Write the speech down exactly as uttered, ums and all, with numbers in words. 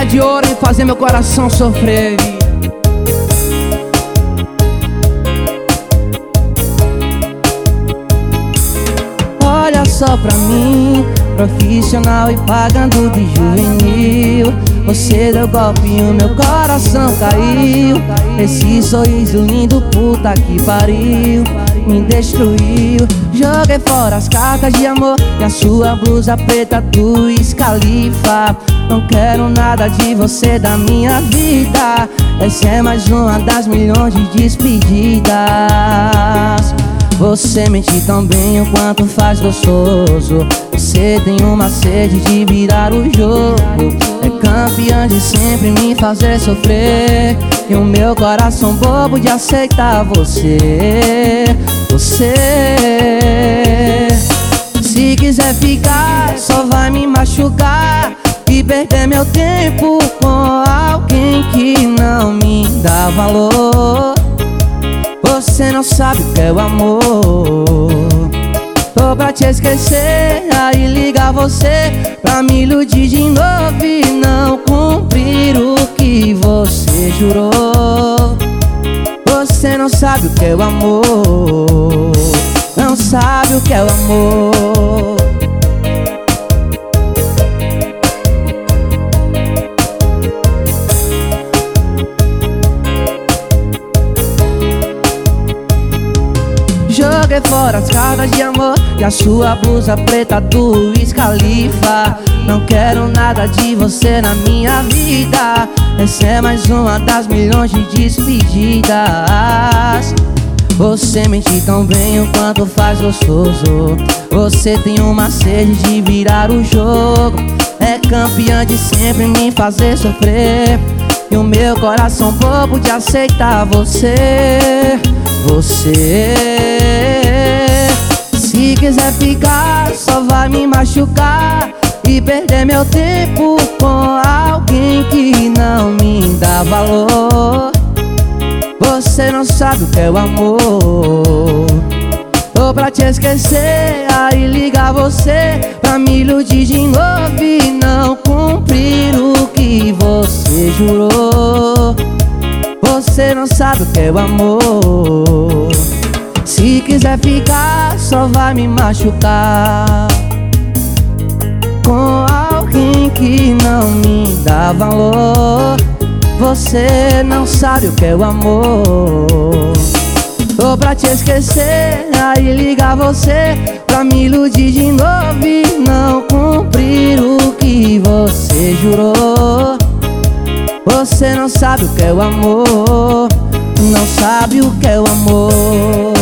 de ouro e fazer meu coração sofrer. Olha só pra mim, profissional e pagando de juvenil. Você deu golpe e o meu coração caiu. Esse sorriso lindo, puta que pariu, me destruiu. Joguei fora as cartas de amor e a sua blusa preta do Wiz Khalifa. Não quero nada de você da minha vida. Essa é mais uma das milhões de despedidas. Você mente tão bem o quanto faz gostoso. Você tem uma sede de virar o jogo. É campeã de sempre me fazer sofrer. E o meu coração bobo de aceitar você. Você, se quiser ficar, só vai me machucar e perder meu tempo com alguém que não me dá valor. Você não sabe o que é o amor. Tô pra te esquecer, aí liga você pra me iludir de novo e não cumprir o que você jurou. Você não sabe o que é o amor. Não sabe o que é o amor. Joguei fora as cartas de amor e a sua blusa preta do Wiz Khalifa. Não quero nada de você na minha vida. Essa é mais uma das milhões de despedidas. Você mente tão bem o quanto faz gostoso. Você tem uma sede de virar o jogo. É campeã de sempre me fazer sofrer. E o meu coração bobo de aceitar você. Você, se quiser ficar, só vai me machucar e perder meu tempo com alguém que não me dá valor. Você não sabe o que é o amor. Tô pra te esquecer, aí liga você pra me iludir de novo e não cumprir o que você jurou. Você não sabe o que é o amor. Se quiser ficar, só vai me machucar com alguém que não me dá valor. Você não sabe o que é o amor. Tô pra te esquecer, aí liga você pra me iludir de novo e não cumprir o que você jurou. Você não sabe o que é o amor. Não sabe o que é o amor.